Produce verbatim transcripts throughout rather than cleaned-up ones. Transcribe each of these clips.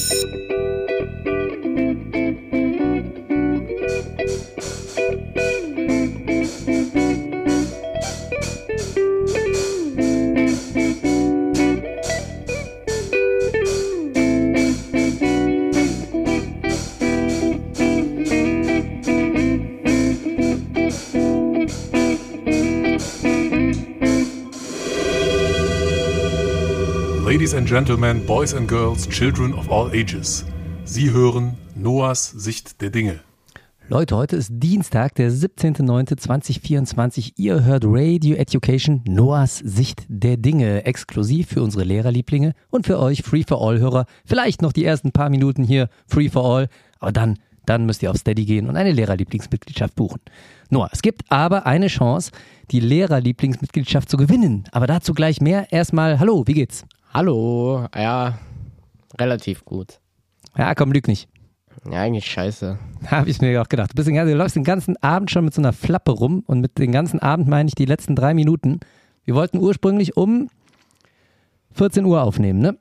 Ladies and Gentlemen, Boys and Girls, Children of all ages. Sie hören Noahs Sicht der Dinge. Leute, heute ist Dienstag, der siebzehnter neunter zweitausendvierundzwanzig. Ihr hört Radio Education, Noahs Sicht der Dinge. Exklusiv für unsere Lehrerlieblinge und für euch Free-for-All-Hörer. Vielleicht noch die ersten paar Minuten hier Free-for-All, aber dann, dann müsst ihr auf Steady gehen und eine Lehrerlieblingsmitgliedschaft buchen. Noah, es gibt aber eine Chance, die Lehrerlieblingsmitgliedschaft zu gewinnen. Aber dazu gleich mehr. Erstmal, hallo, wie geht's? Hallo, ja, relativ gut. Ja, komm, lüg nicht. Ja, eigentlich scheiße. Habe ich mir auch gedacht. Du, bist den, du läufst den ganzen Abend schon mit so einer Flappe rum und mit den ganzen Abend meine ich die letzten drei Minuten. Wir wollten ursprünglich um vierzehn Uhr aufnehmen, ne?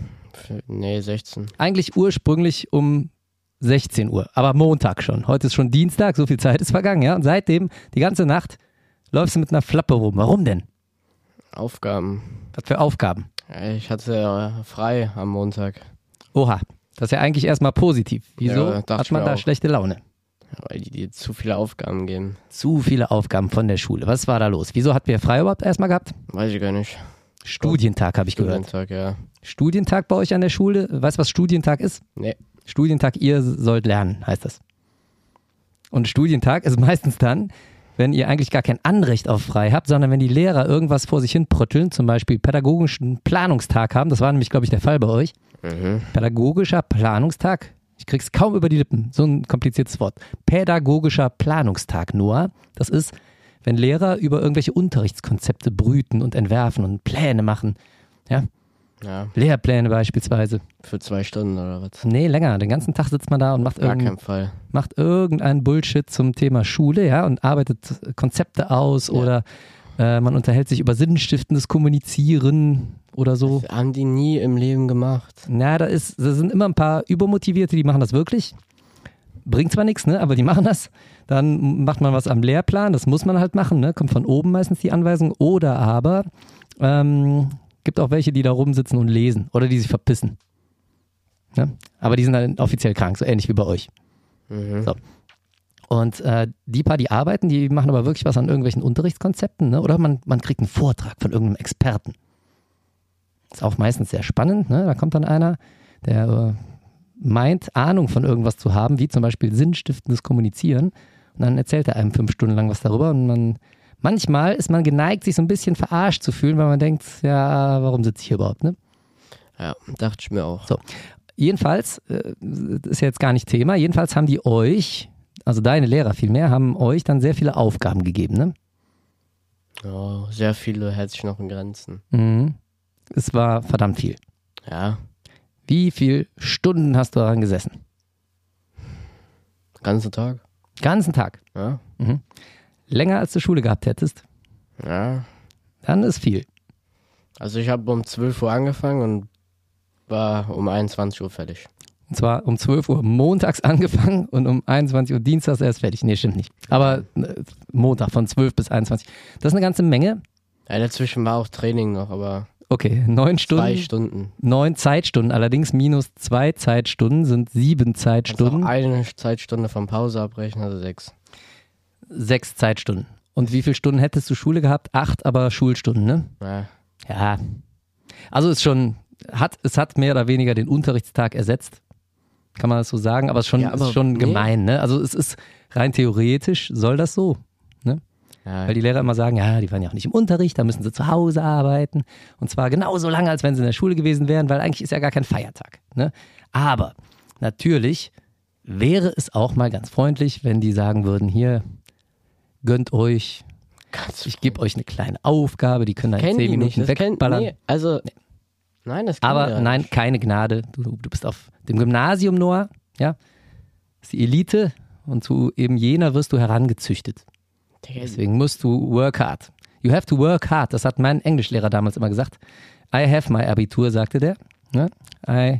Nee, sechzehn. Eigentlich ursprünglich um sechzehn Uhr, aber Montag schon. Heute ist schon Dienstag, so viel Zeit ist vergangen, ja? Und seitdem, die ganze Nacht, läufst du mit einer Flappe rum. Warum denn? Aufgaben. Was für Aufgaben? Ich hatte frei am Montag. Oha, das ist ja eigentlich erstmal positiv. Wieso ja, hat man da auch. schlechte Laune? Weil die dir zu viele Aufgaben geben. Zu viele Aufgaben von der Schule. Was war da los? Wieso hatten wir frei überhaupt erstmal gehabt? Weiß ich gar nicht. Studientag habe ich gehört. Studientag, ja. Studientag bei euch an der Schule? Weißt du, was Studientag ist? Nee. Studientag, ihr sollt lernen, heißt das. Und Studientag ist meistens dann, wenn ihr eigentlich gar kein Anrecht auf frei habt, sondern wenn die Lehrer irgendwas vor sich hin prütteln, zum Beispiel pädagogischen Planungstag haben, das war nämlich, glaube ich, der Fall bei euch. Mhm. Pädagogischer Planungstag, ich krieg's kaum über die Lippen, so ein kompliziertes Wort. Pädagogischer Planungstag, Noah, das ist, wenn Lehrer über irgendwelche Unterrichtskonzepte brüten und entwerfen und Pläne machen, ja, Ja. Lehrpläne beispielsweise. Für zwei Stunden oder was? Nee, länger. Den ganzen Tag sitzt man da und macht, Gar irgend, keinen Fall. macht irgendeinen Bullshit zum Thema Schule, ja, und arbeitet Konzepte aus Ja. oder äh, man unterhält sich über sinnstiftendes Kommunizieren oder so. Das haben die nie im Leben gemacht. Na, da ist, da sind immer ein paar Übermotivierte, die machen das wirklich. Bringt zwar nichts, ne, aber die machen das. Dann macht man was am Lehrplan, das muss man halt machen, ne, kommt von oben meistens die Anweisung. Oder aber ähm, gibt auch welche, die da rumsitzen und lesen oder die sich verpissen. Ja? Aber die sind dann offiziell krank, so ähnlich wie bei euch. Mhm. So. Und äh, die paar, die arbeiten, die machen aber wirklich was an irgendwelchen Unterrichtskonzepten, ne? Oder man, man kriegt einen Vortrag von irgendeinem Experten. Ist auch meistens sehr spannend, ne? Da kommt dann einer, der äh, meint, Ahnung von irgendwas zu haben, wie zum Beispiel sinnstiftendes Kommunizieren. Und dann erzählt er einem fünf Stunden lang was darüber und man manchmal ist man geneigt, sich so ein bisschen verarscht zu fühlen, weil man denkt, ja, warum sitze ich hier überhaupt, ne? Ja, dachte ich mir auch. So. Jedenfalls, äh, das ist jetzt gar nicht Thema, jedenfalls haben die euch, also deine Lehrer vielmehr, haben euch dann sehr viele Aufgaben gegeben, ne? Oh, sehr viele hält sich noch in Grenzen. Mhm. Es war verdammt viel. Ja, Wie viele Stunden hast du daran gesessen? ganzen Tag. Ganzen Tag. Ja, Mhm. Länger als du Schule gehabt hättest, ja. dann ist viel. Also ich habe um zwölf Uhr angefangen und war um einundzwanzig Uhr fertig. Und zwar um zwölf Uhr montags angefangen und um einundzwanzig Uhr dienstags erst fertig. Nee, stimmt nicht. Aber äh, Montag von zwölf bis einundzwanzig. Das ist eine ganze Menge. Ja, dazwischen war auch Training noch, aber Okay, neun Stunden. zwei Stunden. Neun Zeitstunden, allerdings minus zwei Zeitstunden sind sieben Kannst Zeitstunden. auch eine Zeitstunde von Pause abbrechen, also sechs. Sechs Zeitstunden. Und wie viele Stunden hättest du Schule gehabt? Acht, aber Schulstunden, ne? Ja, Ja. Also ist schon, hat, es hat mehr oder weniger den Unterrichtstag ersetzt. Kann man das so sagen? Aber es ist schon, Ja, aber ist schon nee. gemein, ne? Also es ist rein theoretisch, soll das so. Ne? ja. Weil die Lehrer immer sagen, ja, die waren ja auch nicht im Unterricht, da müssen sie zu Hause arbeiten. Und zwar genauso lange, als wenn sie in der Schule gewesen wären, weil eigentlich ist ja gar kein Feiertag. Ne? Aber natürlich wäre es auch mal ganz freundlich, wenn die sagen würden, hier, gönnt euch, Ganz ich gebe euch eine kleine Aufgabe, die können dann Kennen zehn die Minuten nicht. Das kennt, wegballern. nee, also, nein, das kennen Aber wir nein, nicht. keine Gnade. Du, du bist auf dem Gymnasium, Noah, ja, das ist die Elite und zu eben jener wirst du herangezüchtet. Digga, Deswegen musst du work hard. You have to work hard. Das hat mein Englischlehrer damals immer gesagt. I have my Abitur, sagte der. Ne? I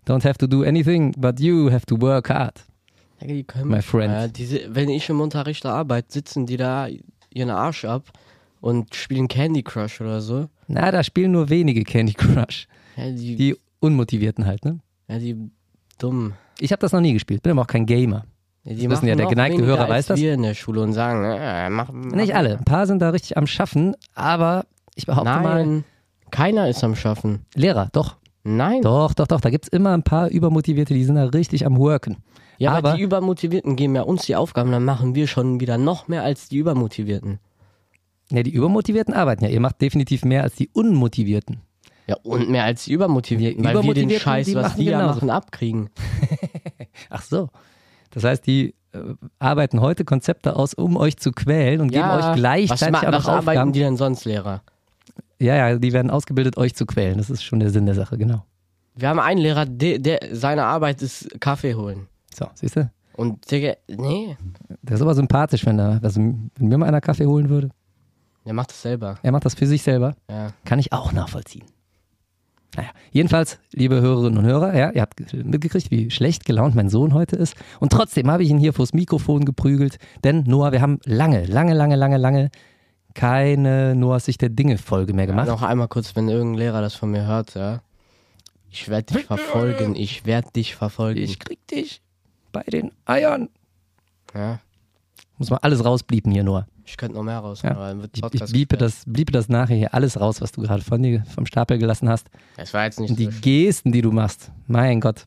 don't have to do anything, but you have to work hard. Ja, die können, My friend. Ja, diese, wenn ich im Unterricht arbeite, sitzen die da ihren Arsch ab und spielen Candy Crush oder so. Na, da spielen nur wenige Candy Crush. Ja, die, Die Unmotivierten halt, ne? ja, die dummen. Ich habe das noch nie gespielt, bin aber auch kein Gamer. Ja, die Das wissen ja, machen der noch geneigte weniger Hörer weiß als das. wir in der Schule und sagen, äh, mach, mach Nicht alle, ein paar sind da richtig am Schaffen, aber ich behaupte mal, Nein, keiner ist am Schaffen. Lehrer, doch. Nein. Doch, doch, doch, da gibt's immer ein paar Übermotivierte, die sind da richtig am Worken. Ja, aber, aber die Übermotivierten geben ja uns die Aufgaben, dann machen wir schon wieder noch mehr als die Übermotivierten. ja, die Übermotivierten arbeiten ja, ihr macht definitiv mehr als die Unmotivierten. Ja, und mehr als die Übermotivierten, Die weil wir den Übermotivierten, Scheiß, die was machen die ja genauso. machen, abkriegen. Ach so. Das heißt, die äh, arbeiten heute Konzepte aus, um euch zu quälen und geben euch was, gleichzeitig ma- auch noch was arbeiten Aufgaben. die denn sonst, Lehrer? Ja, ja, die werden ausgebildet, euch zu quälen. Das ist schon der Sinn der Sache, genau. Wir haben einen Lehrer, der, der seine Arbeit ist Kaffee holen. So, siehst du? Und der, nee, Der ist aber sympathisch, wenn, er, also, wenn mir mal einer Kaffee holen würde. der macht es selber. Er macht das für sich selber. Ja. Kann ich auch nachvollziehen. Naja, jedenfalls, liebe Hörerinnen und Hörer, ja, ihr habt mitgekriegt, wie schlecht gelaunt mein Sohn heute ist. Und trotzdem habe ich ihn hier vors Mikrofon geprügelt. Denn, Noah, wir haben lange, lange, lange, lange, lange keine Noahs Sicht der Dinge-Folge mehr gemacht. Noch einmal kurz, wenn irgendein Lehrer das von mir hört, ja. Ich werde dich verfolgen, ich werde dich verfolgen. Ich krieg dich bei den Eiern. Ja, Muss man alles rausbliepen hier, Noah. ich könnte noch mehr raus, Ja. aber dann wird Ich, ich Podcast bliepe, gesperrt. das, bliepe das nachher hier alles raus, was du gerade von dir vom Stapel gelassen hast. Das war jetzt nicht Und die so schlimm. Gesten, die du machst. Mein Gott.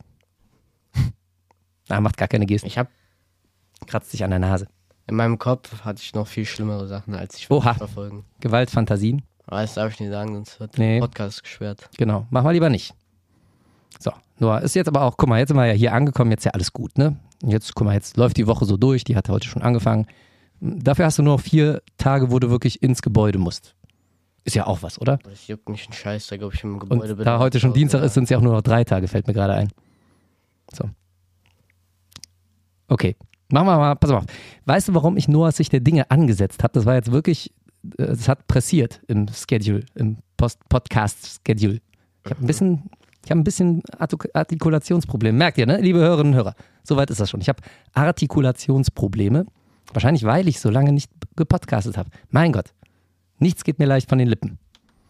Na, macht gar keine Gesten. Ich habe Kratzt dich an der Nase. in meinem Kopf hatte ich noch viel schlimmere Sachen, als ich Oha. verfolgen. Gewaltfantasien. Aber das darf ich nicht sagen, sonst wird Nee. der Podcast gesperrt. Genau. Machen wir lieber nicht. So. Noah, ist jetzt aber auch, guck mal, jetzt sind wir ja hier angekommen, jetzt ist ja alles gut, ne? Und jetzt, guck mal, jetzt läuft die Woche so durch, die hat heute schon angefangen. Dafür hast du nur noch vier Tage, wo du wirklich ins Gebäude musst. Ist ja auch was, oder? Das juckt mich ein Scheiß, da glaube ich im Gebäude Und bin. da heute schon Dienstag ist, sind es ja auch nur noch drei Tage, fällt mir gerade ein. So. Okay. Machen wir mal, pass mal auf. Weißt du, warum ich Noahs Sicht der Dinge angesetzt habe? Das war jetzt wirklich, äh, es hat pressiert im Schedule, im Post Podcast-Schedule. Ich habe ein bisschen, ich habe ein bisschen Artik- Artikulationsprobleme. Merkt ihr, ne? Liebe Hörerinnen und Hörer, soweit ist das schon. Ich habe Artikulationsprobleme. Wahrscheinlich, weil ich so lange nicht gepodcastet habe. Mein Gott. Nichts geht mir leicht von den Lippen.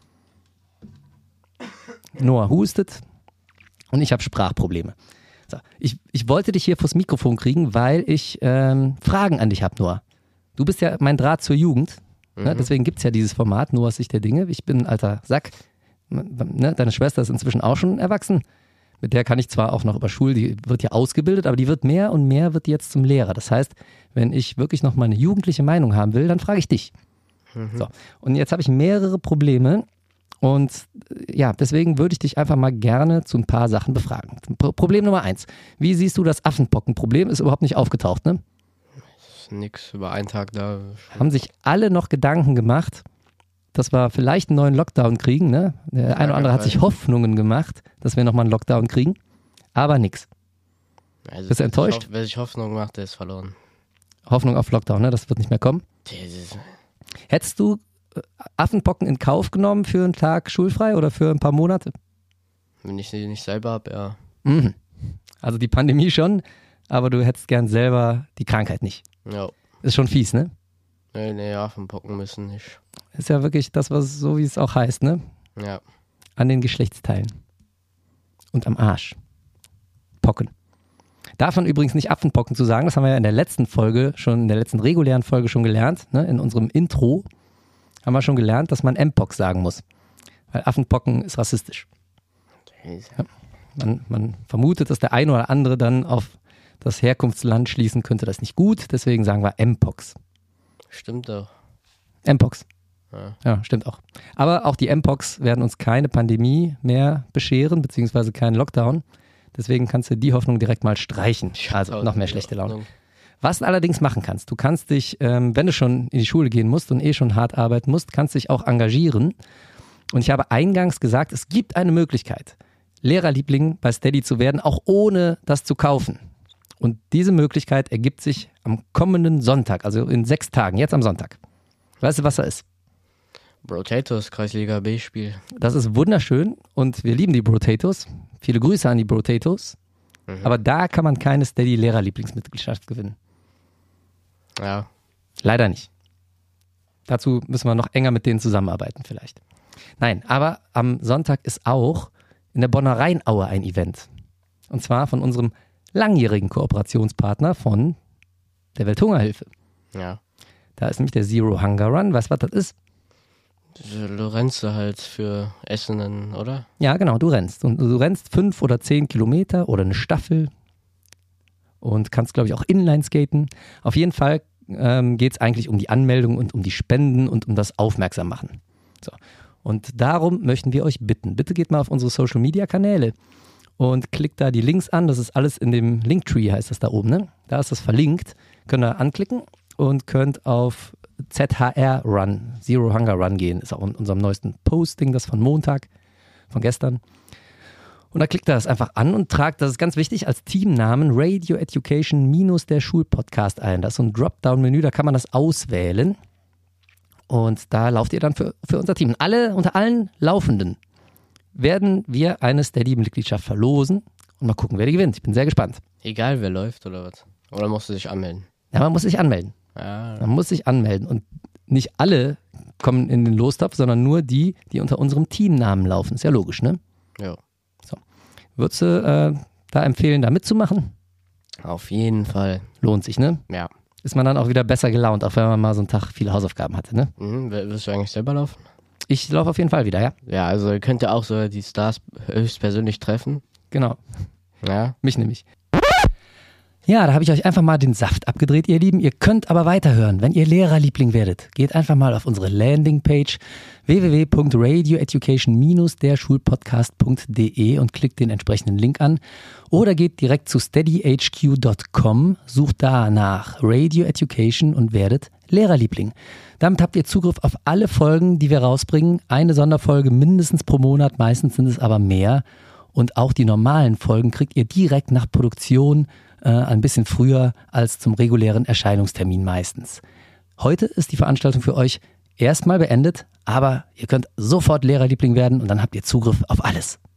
Noah hustet und ich habe Sprachprobleme. So, ich, ich wollte dich hier vors Mikrofon kriegen, weil ich ähm, Fragen an dich habe, Noah. Du bist ja mein Draht zur Jugend. Ne? Deswegen gibt es ja dieses Format, Noahs Sicht der Dinge. Ich bin ein alter Sack. Ne? Deine Schwester ist inzwischen auch schon erwachsen. Mit der kann ich zwar auch noch über Schule, die wird ja ausgebildet, aber die wird mehr und mehr wird die jetzt zum Lehrer. Das heißt, wenn ich wirklich noch mal eine jugendliche Meinung haben will, dann frage ich dich. So. Und jetzt habe ich mehrere Probleme und äh, ja, deswegen würde ich dich einfach mal gerne zu ein paar Sachen befragen. Pro- Problem Nummer eins. Wie siehst du das Affenpockenproblem? Ist überhaupt nicht aufgetaucht, ne? Ist nix über einen Tag da. Haben sich alle noch Gedanken gemacht, dass wir vielleicht einen neuen Lockdown kriegen, ne? Der eine oder andere hat sich Hoffnungen gemacht, dass wir nochmal einen Lockdown kriegen, aber nix. Also, Bist du wer sich enttäuscht? Hoff- Wer sich Hoffnung macht, der ist verloren. Hoffnung auf Lockdown, ne? Das wird nicht mehr kommen. Jesus. Hättest du äh, Affenpocken in Kauf genommen für einen Tag schulfrei oder für ein paar Monate? Wenn ich sie nicht selber habe, ja. Mhm. Also die Pandemie schon, aber du hättest gern selber die Krankheit nicht. Ja. Ist schon fies, ne? Nee, nee, Affenpocken müssen nicht. Ist ja wirklich das, was so wie es auch heißt, ne? Ja. An den Geschlechtsteilen. Und am Arsch. Pocken. Darf man übrigens nicht Affenpocken zu sagen, das haben wir ja in der letzten Folge, schon in der letzten regulären Folge schon gelernt, ne? In unserem Intro haben wir schon gelernt, dass man M-Pox sagen muss. Weil Affenpocken ist rassistisch. Ja. Man, man vermutet, dass der eine oder andere dann auf das Herkunftsland schließen könnte. Das ist nicht gut, deswegen sagen wir M-Pox. Stimmt doch. M-Pox. Ja. Ja, stimmt auch. Aber auch die M-Pox werden uns keine Pandemie mehr bescheren, beziehungsweise keinen Lockdown. Deswegen kannst du die Hoffnung direkt mal streichen. Also noch mehr schlechte Laune. Was du allerdings machen kannst, du kannst dich, ähm, wenn du schon in die Schule gehen musst und eh schon hart arbeiten musst, kannst dich auch engagieren. Und ich habe eingangs gesagt, es gibt eine Möglichkeit, Lehrerliebling bei Steady zu werden, auch ohne das zu kaufen. Und diese Möglichkeit ergibt sich am kommenden Sonntag, also in sechs Tagen, jetzt am Sonntag. Weißt du, was da ist? Potatoes, Kreisliga B-Spiel. Das ist wunderschön und wir lieben die Potatoes. Viele Grüße an die Brotatos. Mhm. Aber da kann man keine Steady-Lehrer-Lieblingsmitgliedschaft gewinnen. Ja. Leider nicht. Dazu müssen wir noch enger mit denen zusammenarbeiten vielleicht. Nein, aber am Sonntag ist auch in der Bonner Rheinaue ein Event. Und zwar von unserem langjährigen Kooperationspartner von der Welthungerhilfe. Ja. Da ist nämlich der Zero Hunger Run. Weißt du, was das ist? Diese Lorenze halt für Essenden, oder? Ja, genau, du rennst. Und du rennst fünf oder zehn Kilometer oder eine Staffel und kannst, glaube ich, auch Inline skaten. Auf jeden Fall ähm, geht es eigentlich um die Anmeldung und um die Spenden und um das Aufmerksam machen. So. Und darum möchten wir euch bitten, bitte geht mal auf unsere Social-Media-Kanäle und klickt da die Links an. Das ist alles in dem Linktree, heißt das da oben, ne? Da ist das verlinkt. Könnt ihr anklicken und könnt auf Z H R Run, Zero Hunger Run gehen. Ist auch in unserem neuesten Posting, das von Montag, von gestern. Und da klickt ihr das einfach an und tragt, das ist ganz wichtig, als Teamnamen Radio Education minus der Schulpodcast ein. Das ist so ein Dropdown-Menü, da kann man das auswählen. Und da lauft ihr dann für, für unser Team. Alle, unter allen Laufenden werden wir eine Steady-Mitgliedschaft verlosen und mal gucken, wer die gewinnt. Ich bin sehr gespannt. Egal wer läuft oder was? Oder musst du dich anmelden? Ja, man muss sich anmelden. Ja. Man muss sich anmelden. Und nicht alle kommen in den Lostopf, sondern nur die, die unter unserem Teamnamen laufen. Ist ja logisch, ne? Ja. So. Würdest du äh, da empfehlen, da mitzumachen? Auf jeden Fall. Lohnt sich, ne? Ja. Ist man dann auch wieder besser gelaunt, auch wenn man mal so einen Tag viele Hausaufgaben hatte, ne? Mhm. Willst du eigentlich selber laufen? Ich laufe auf jeden Fall wieder, ja. Ja, also ihr könnt ja auch so die Stars höchstpersönlich treffen. Genau. Ja. Mich nämlich. Ja, da habe ich euch einfach mal den Saft abgedreht, ihr Lieben. Ihr könnt aber weiterhören, wenn ihr Lehrerliebling werdet. Geht einfach mal auf unsere Landingpage w w w punkt radio education minus der schulpodcast punkt de und klickt den entsprechenden Link an. Oder geht direkt zu steady h q punkt com, sucht da nach Radio Education und werdet Lehrerliebling. Damit habt ihr Zugriff auf alle Folgen, die wir rausbringen. Eine Sonderfolge mindestens pro Monat, meistens sind es aber mehr. Und auch die normalen Folgen kriegt ihr direkt nach Produktion äh, ein bisschen früher als zum regulären Erscheinungstermin meistens. Heute ist die Veranstaltung für euch erstmal beendet, aber ihr könnt sofort Lehrerliebling werden und dann habt ihr Zugriff auf alles.